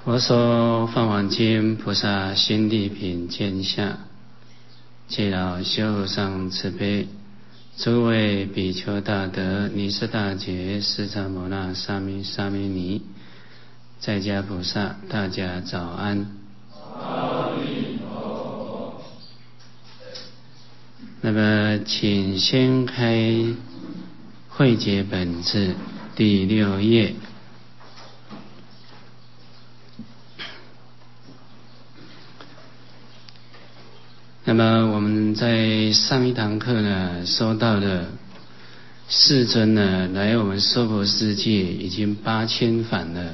佛说《梵网经》，菩萨心地品见下，借老修上慈悲，诸位比丘大德、尼斯大姐、释迦牟那、沙弥尼，在家菩萨，大家早安。阿弥陀佛。那么，请先开慧解本志第6页。那么我们在上一堂课呢，说到的世尊呢，来我们娑婆世界已经8000返了。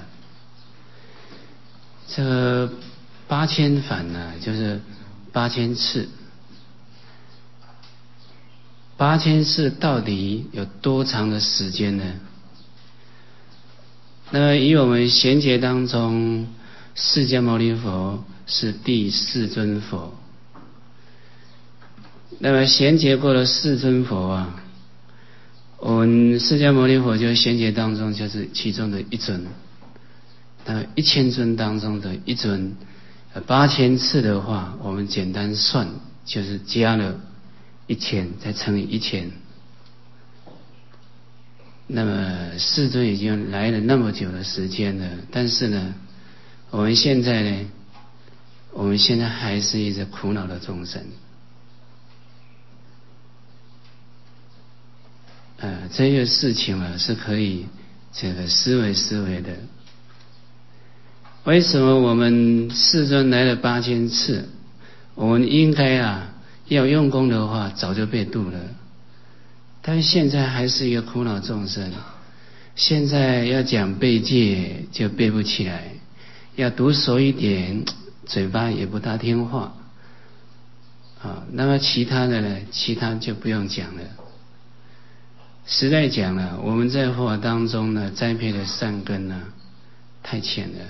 这个8000返呢，就是8000次。8000次到底有多长的时间呢？那么以我们贤劫当中，释迦牟尼佛是第4尊佛。那么贤劫过了4尊佛啊，我们释迦牟尼佛就贤劫当中就是其中的一尊。那1000尊当中的一尊，8000次的话，我们简单算就是加了1000，再乘以1000。那么世尊已经来了那么久的时间了，但是呢，我们现在还是一直苦恼的众生。这个事情啊，是可以这个思维的。为什么我们世尊来了8000次？我们应该要用功的话，早就被度了。但现在还是一个苦恼众生，现在要讲背戒就背不起来，要读熟一点，嘴巴也不大听话。那么其他的呢？其他就不用讲了。实在讲了，我们在佛法当中呢，栽培的善根呢，太浅了。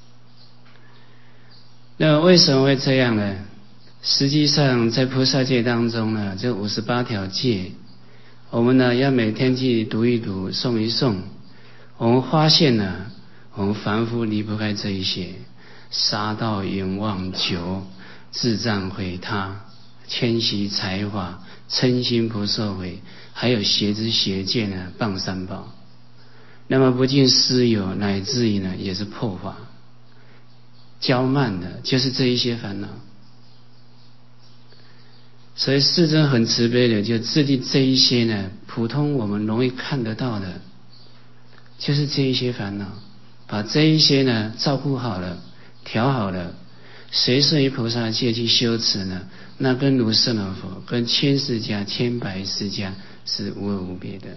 那为什么会这样呢？实际上在菩萨戒当中呢，这58条戒，我们呢要每天去读一读、诵一诵。我们发现呢，我们凡夫离不开这一些：杀盗淫妄酒、自障毁他、谦虚才华、嗔心不受毁，还有邪知邪见呢，谤三宝。那么不敬师友，乃至于呢也是破法、骄慢的，就是这一些烦恼。所以世尊很慈悲的，就制定这一些呢，普通我们容易看得到的，就是这一些烦恼，把这一些呢照顾好了、调好了，随顺于菩萨戒去修持呢，那跟如是那佛、跟千世家、千百世家是无二无别的。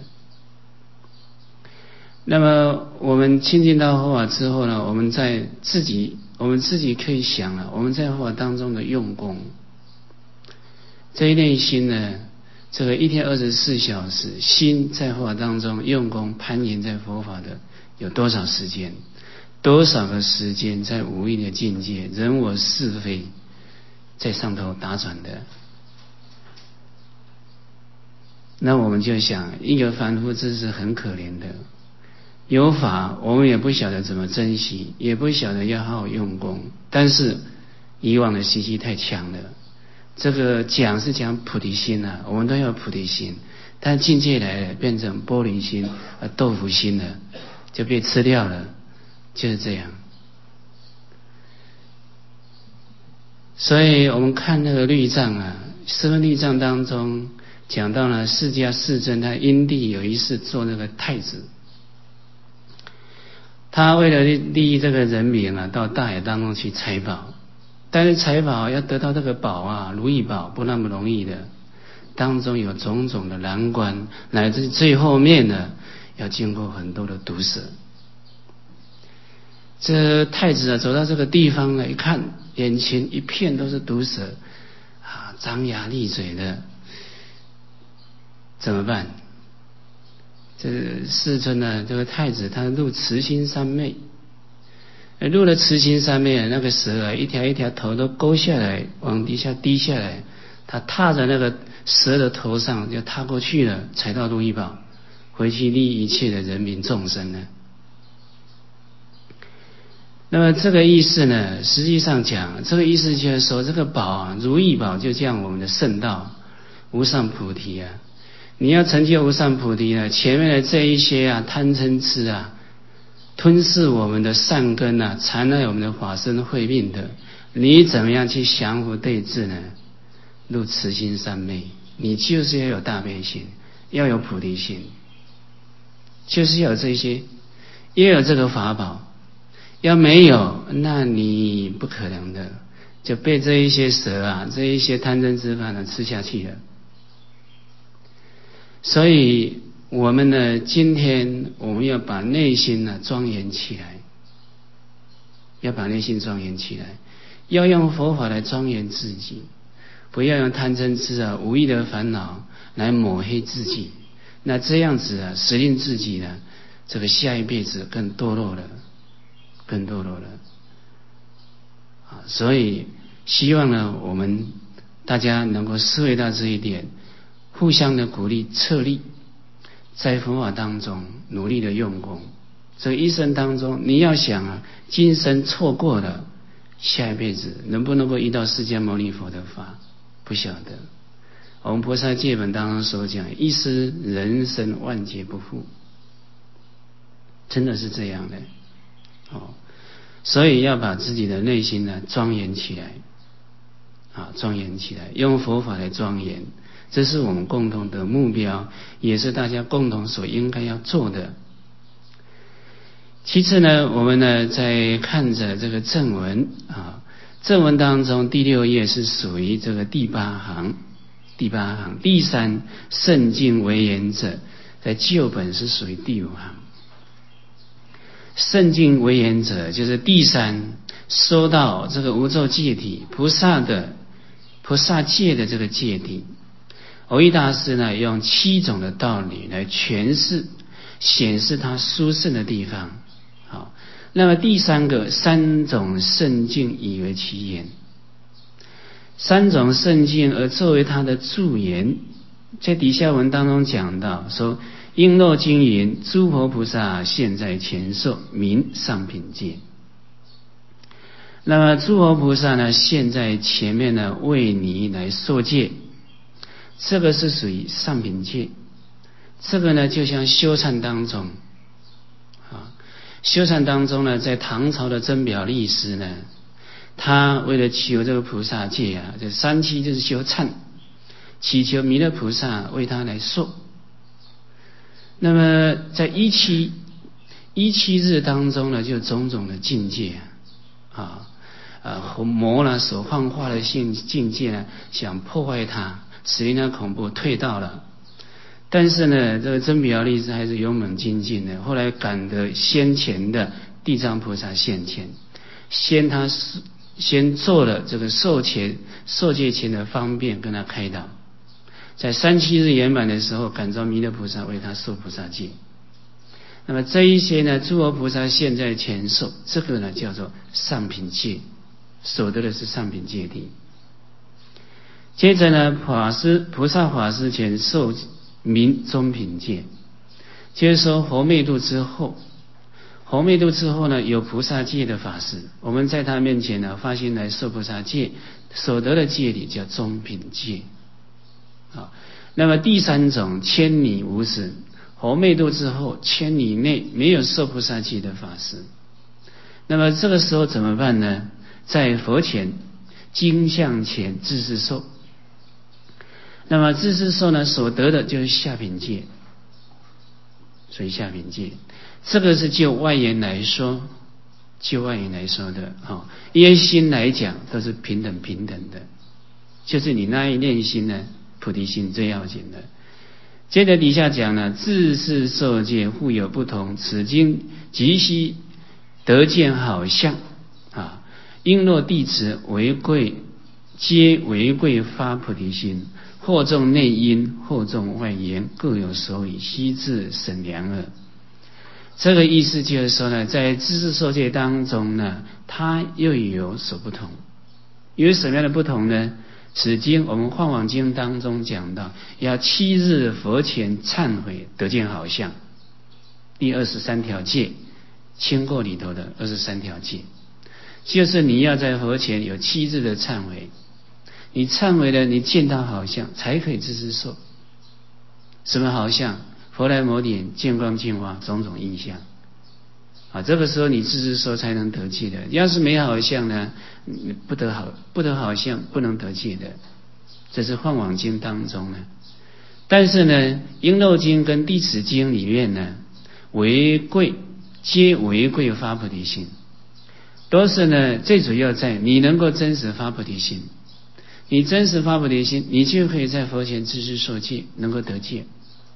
那么我们亲近到佛法之后呢，我们自己可以想了，我们在佛法当中的用功，这一内心呢，这个1天24小时，心在佛法当中用功攀岩在佛法的有多少时间？多少个时间在无意的境界，人我是非在上头打转的？那我们就想，一个凡夫这是很可怜的。有法我们也不晓得怎么珍惜，也不晓得要好好用功，但是以往的习气太强了。这个讲是讲菩提心啊，我们都要菩提心，但境界来了变成玻璃心、豆腐心了，就被吃掉了，就是这样。所以我们看那个律藏啊，十分律藏当中讲到了释迦世尊，他因地有一世做那个太子，他为了利益这个人民啊，到大海当中去采宝。但是采宝要得到这个宝啊，如意宝不那么容易的，当中有种种的难关，乃至最后面呢，要经过很多的毒蛇。这太子走到这个地方一看，眼前一片都是毒蛇张牙利嘴的，怎么办？这世尊呢，这个太子他入慈心三昧。入了慈心三昧，那个蛇一条一条头都勾下来，往底下滴下来，他踏在那个蛇的头上就踏过去了，采到如意宝，回去利益一切的人民众生呢。 那么这个意思呢，实际上讲，这个意思就是说，这个宝啊，如意宝就像我们的圣道无上菩提啊。你要成就无上菩提呢，前面的这一些啊，贪嗔痴啊，吞噬我们的善根啊，残害我们的法身慧命的，你怎么样去降伏对治呢？入慈心三昧，你就是要有大悲心，要有菩提心，就是要有这些，要有这个法宝。要没有，那你不可能的，就被这一些蛇啊，这一些贪嗔痴犯呢吃下去了。所以我们呢，今天我们要把内心呢庄严起来，要把内心庄严起来，要用佛法来庄严自己，不要用贪嗔痴啊无意的烦恼来抹黑自己。那这样子啊，使令自己呢，这个下一辈子更堕落了。更堕落了所以希望呢，我们大家能够思维到这一点，互相的鼓励策力，在佛法当中努力的用功。这一生当中，你要想啊，今生错过了，下一辈子能不能够遇到释迦牟尼佛的法，不晓得。我们菩萨戒本当中所讲，一失人生万劫不复，真的是这样的。所以要把自己的内心呢庄严起来，庄严起来，用佛法来庄严，这是我们共同的目标，也是大家共同所应该要做的。其次呢，我们呢在看着这个正文正文当中第6页是属于这个第8行，第3圣境为言者，在旧本是属于第5行。圣境为言者就是第3说到这个无漏戒体菩萨戒的这个戒体，蕅益大师呢用7种的道理来诠释显示他殊胜的地方。那么第3种圣境以为其言，3种圣境而作为他的助言。在底下文当中讲到说，应若经云，诸佛菩萨现在前受，名上品戒。那么诸佛菩萨呢，现在前面呢为你来受戒，这个是属于上品戒。这个呢就像修禅当中修禅当中呢，在唐朝的真表律师呢，他为了求这个菩萨戒这3期就是修忏，祈求弥勒菩萨为他来受。那么在一期日当中呢，就种种的境界魔呢所幻化的境界呢，想破坏他，使令他恐怖退道了。但是呢，这个真比较律师还是勇猛精进的，后来感得先前的地藏菩萨现前，先做了这个受戒前的方便，跟他开导。在3期日圆满的时候，感召弥勒菩萨为他受菩萨戒。那么这一些呢，诸佛菩萨现在前受，这个呢叫做上品戒，守得的是上品戒体。接着呢，菩萨法师前受名中品戒，就是说佛灭度之后呢，有菩萨戒的法师，我们在他面前呢发心来受菩萨戒，所得的戒理叫中品戒。那么第3种千里无死，佛灭度之后千里内没有受菩萨戒的法师，那么这个时候怎么办呢？在佛前经像前自是受。那么自是受呢，所得的就是下品戒，所以下品戒这个是就外缘来说的因心来讲都是平等的，就是你那一念心呢，菩提心最要紧的。接着底下讲呢，自是受戒互有不同，此经即悉得见好相应若弟子皆为贵发菩提心，或重内因，或重外缘，各有所以，悉自审量耳。这个意思就是说呢，在自是受戒当中呢，它又有所不同。有什么样的不同呢？此经我们《梵网经》当中讲到，要7日佛前忏悔得见好相，第23条戒，清过里头的23条戒就是你要在佛前有7日的忏悔，你忏悔了，你见到好相才可以自知受。什么好相？佛来摩顶，见光净化，种种印象。这个时候你自知受才能得戒的。要是没好相呢，不得好相，不能得戒的。这是梵网经当中呢。但是呢，璎珞经跟弟子经里面呢，皆为贵发菩提心，都是呢最主要在你能够真实发菩提心。你真实发菩提心，你就可以在佛前自知受戒，能够得戒。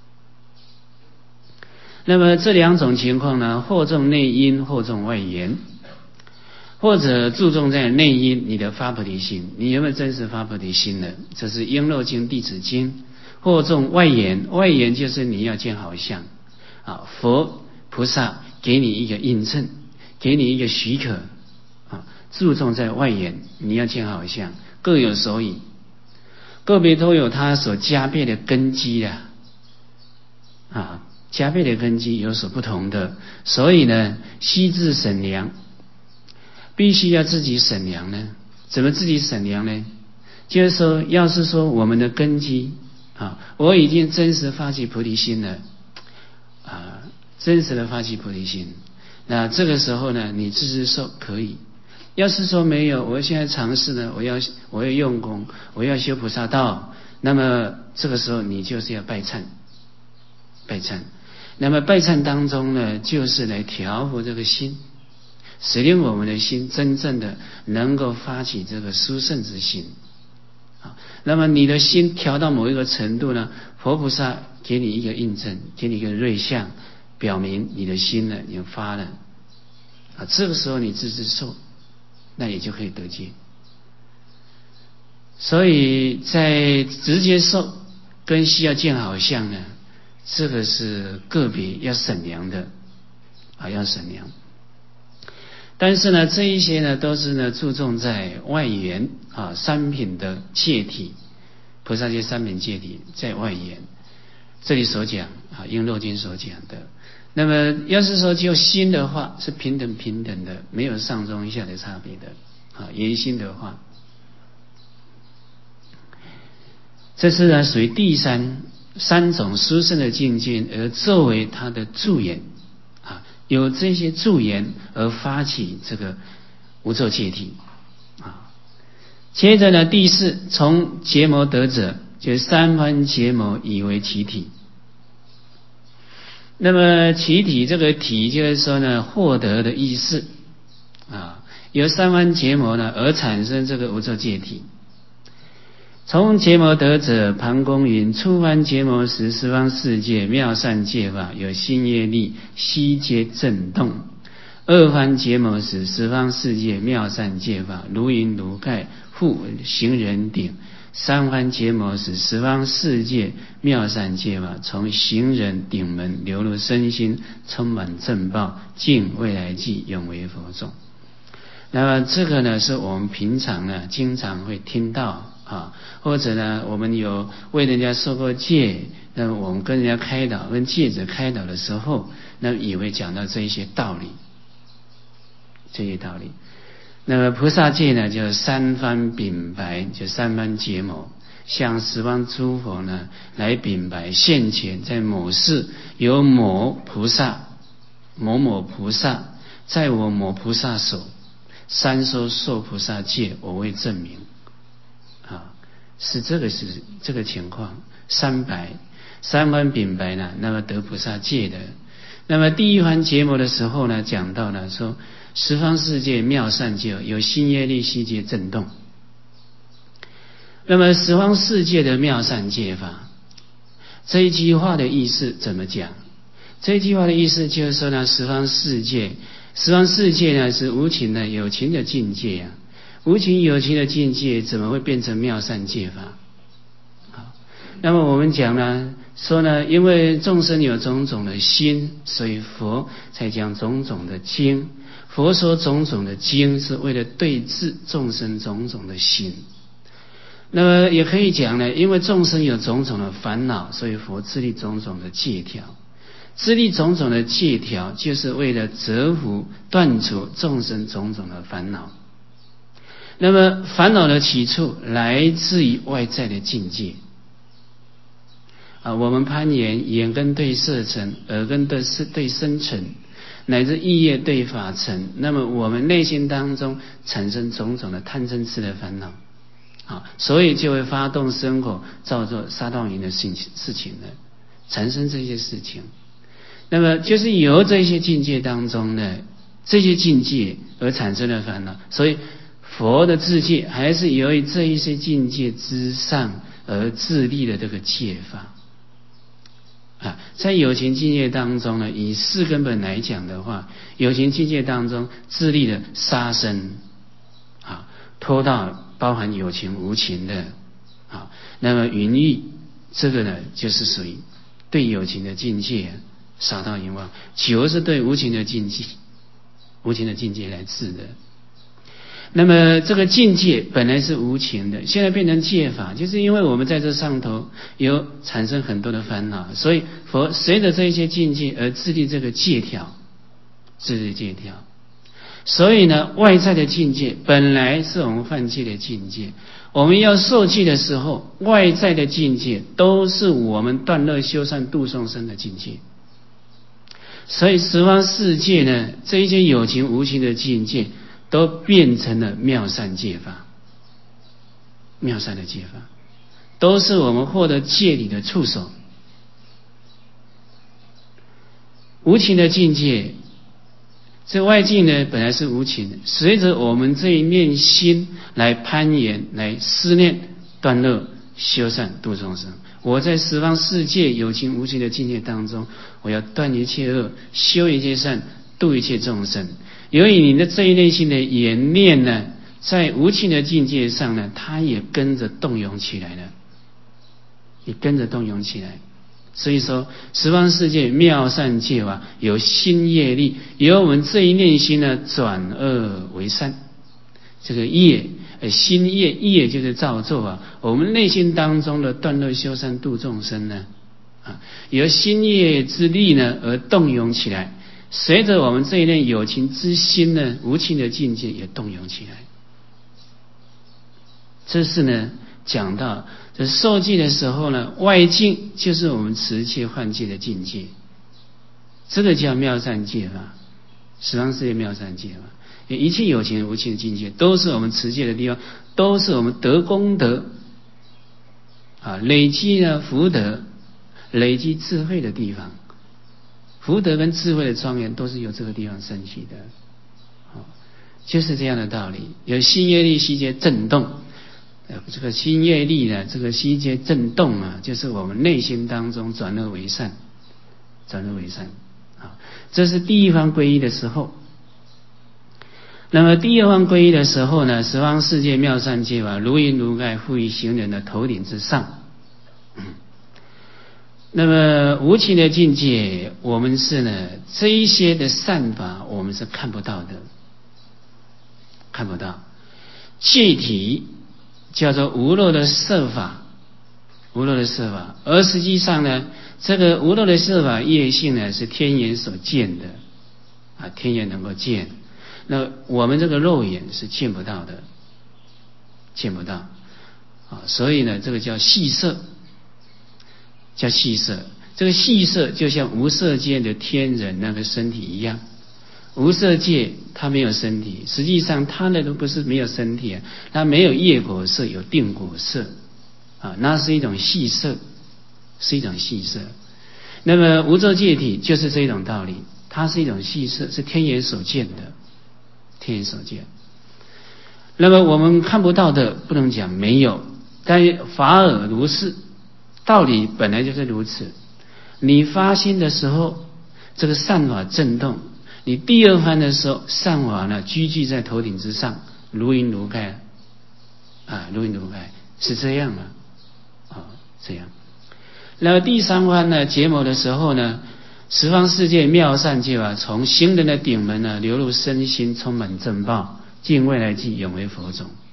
那么这2种情况呢，或重内因，或重外缘，或者注重在内因，你的发菩提心，你有没有真实发菩提心呢？这是璎珞经、弟子经。或重外缘，外缘就是你要见好相佛菩萨给你一个印证，给你一个许可注重在外缘，你要见好相，各有所以，个别都有它所加倍的根基加倍的根基有所不同的，所以呢，悉自审量，必须要自己审量呢。怎么自己审量呢？就是说，要是说我们的根基我已经真实发起菩提心了真实的发起菩提心，那这个时候呢，你自知受可以。要是说没有，我现在尝试呢，我要用功，我要修菩萨道，那么这个时候你就是要拜忏。那么拜忏当中呢，就是来调伏这个心，使令我们的心真正的能够发起这个殊胜之心。那么你的心调到某一个程度呢，佛菩萨给你一个印证，给你一个瑞相，表明你的心呢已经发了这个时候你自知受，那也就可以得戒。所以在直接受跟需要见好相呢，这个是个别要审量的要审量。但是呢，这一些呢都是呢注重在外缘三品的戒体，菩萨戒三品戒体在外缘，这里所讲璎珞经所讲的。那么要是说就心的话，是平等的，没有上中下的差别的言心的话，这是呢属于第三种殊胜的境界，而作为它的助缘有这些助缘而发起这个无作戒体接着呢，第4，从结魔得者，就是3番结魔以为其体。那么其体这个体就是说呢，获得的意思由3番结魔呢而产生这个无作戒体。从结魔得者，盘公云：初番结魔时，十方世界妙善戒法有心业力悉皆震动；二番结魔时，十方世界妙善戒法如云如盖，复行人顶；三番结魔时，十方世界妙善戒法从行人顶门流入身心，充满正报，尽未来际，永为佛众。那么这个呢，是我们平常呢经常会听到或者呢我们有为人家受过戒，那么我们跟人家开导，跟戒者开导的时候，那么也会讲到这些道理。那么菩萨戒呢，就3番禀白，就3番结魔，向十方诸佛呢来禀白现前在某世有某菩萨某菩萨，在我某菩萨手3收受菩萨戒，我为证明是这个情况。3番禀白呢，那么得菩萨戒的。那么第1番结魔的时候呢，讲到了说十方世界妙善戒有心业力悉皆震动。那么十方世界的妙善戒法，这一句话的意思怎么讲？这一句话的意思就是说呢，十方世界呢是无情的有情的境界无情有情的境界怎么会变成妙善戒法？那么我们讲呢，说呢，因为众生有种种的心，所以佛才讲种种的经。佛说种种的经是为了对治众生种种的心。那么也可以讲呢，因为众生有种种的烦恼，所以佛制立种种的戒条。 自立种种的戒条，就是为了折伏断除众生种种的烦恼。那么烦恼的起处来自于外在的境界我们攀缘，眼根对色尘，耳根对声尘，乃至意业对法尘，那么我们内心当中产生种种的贪嗔痴的烦恼所以就会发动身口造作杀盗淫的事情呢，产生这些事情。那么就是由这些境界当中呢，这些境界而产生的烦恼，所以佛的自戒还是由于这一些境界之上而自立的这个戒法在有情境界当中呢，以四根本来讲的话，有情境界当中自立的杀生偷盗，包含有情无情的那么淫欲，这个呢就是属于对有情的境界杀盗淫妄，酒是对无情的境界来治的。那么这个境界本来是无情的，现在变成戒法，就是因为我们在这上头有产生很多的烦恼，所以佛随着这一些境界而制定这个戒条，所以呢，外在的境界本来是我们犯戒的境界，我们要受戒的时候，外在的境界都是我们断乐修善度众生的境界。所以十方世界呢，这一些有情无情的境界都变成了妙善戒法，妙善的戒法都是我们获得戒理的触手。无情的境界，这外境呢本来是无情的，随着我们这一念心来攀缘，来思念断乐修善度众生。我在十方世界有情无情的境界当中，我要断一切恶，修一切善，度一切众生。由于你的这一内心的缘念呢，在无情的境界上呢，它也跟着动摇起来了，所以说十方世界妙善戒法有心业力，由我们这一念心呢转恶为善。这个业心业就是造作我们内心当中的断乐修善度众生呢由心业之力呢而动摇起来，随着我们这一念有情之心呢，无情的境界也动摇起来。这是呢讲到这受戒的时候呢，外境就是我们持戒换戒的境界，这个叫妙善戒法，十方世界妙善戒法。一切有情无情的境界都是我们持戒的地方，都是我们得功德累积呢福德，累积智慧的地方。福德跟智慧的庄严都是由这个地方升起的就是这样的道理。有心业力悉皆震动，这个心业力呢，这个悉皆震动就是我们内心当中转恶为善，这是第一方皈依的时候。那么第二方皈依的时候呢，十方世界妙善戒法如云如盖覆于行人的头顶之上那么无情的境界，我们是呢这一些的善法我们是看不到的，戒体叫做无漏的色法，而实际上呢，这个无漏的色法业性呢是天眼所见的天眼能够见，那我们这个肉眼是见不到的，所以呢这个叫细色，这个细色就像无色界的天人那个身体一样，无色界它没有身体，实际上它那都不是没有身体它没有业果色，有定果色那是一种细色，那么无色界体就是这种道理，它是一种细色，是天眼所见的，那么我们看不到的不能讲没有，但法尔如是，道理本来就是如此。你发心的时候，这个善法震动，你第二番的时候，善法呢居居在头顶之上，如云如盖是这样这样。然后第三番呢结魔的时候呢，十方世界妙善戒法从行人的顶门呢流入身心，充满正报，尽未来际永为佛种。